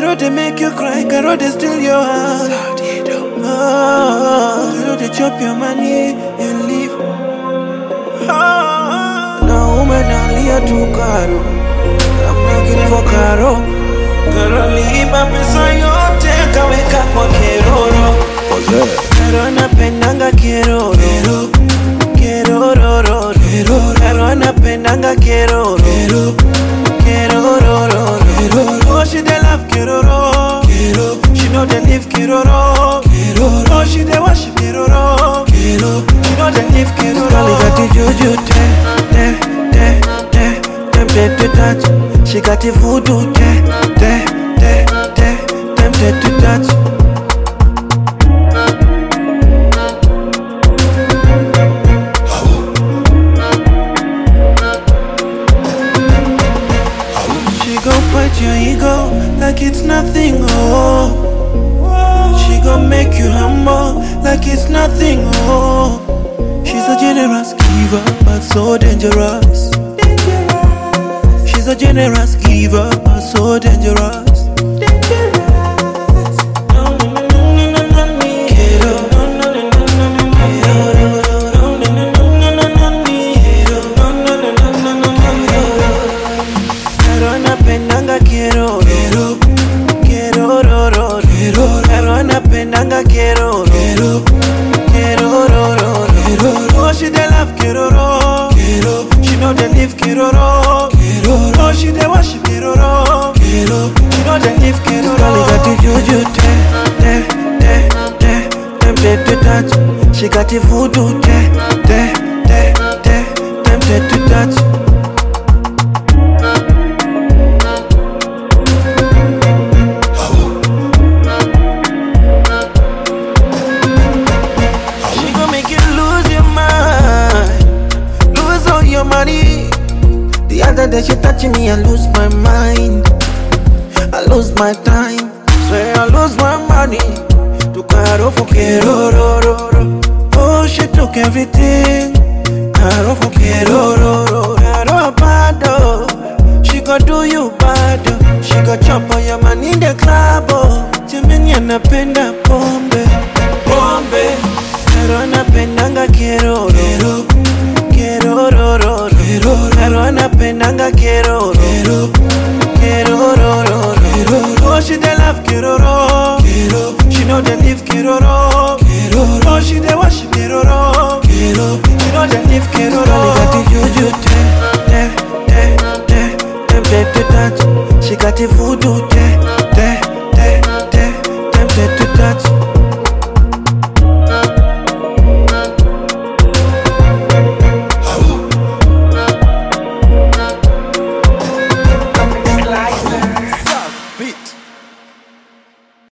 Kero they make you cry, Kero they steal your heart. Kero they chop your money and leave. Now woman alia to Karo, I'm looking for Karo. Karo liiba pesa yote kaweka kwa Keroro. Karo anapendanga Keroro. Keroro. Karo anapendanga Keroro. Keroro. Oh, she dey love Keroro. She know they live Keroro. Oh, she dey worship Keroro. She know they live Keroro. Girl got the juju, tempted to touch. She got the voodoo, tempted to touch. Fight your ego like it's nothing, oh. She gon' make you humble like it's nothing, oh. She's a generous giver, but so dangerous. She's a generous giver, but so dangerous. Oh, she dey love Keroro. She know they live Keroro. Oh, she dey worship Keroro. She know they live Keroro. Girl got the juju, tempted to touch. She got the voodoo, tempted to touch. Money. The other day she touching me, I lose my mind. I lose my time. Swear I lose my money. To Karo for Keroro. Oh, she took everything. Karo for Keroro. Karo bado. She gon' do you bad. She gon' chop on your man in the club. Jemeni anapenda pombe. Karo anapendanga Keroro. Karo anapendanga Keroro. Oh, she dey love Keroro.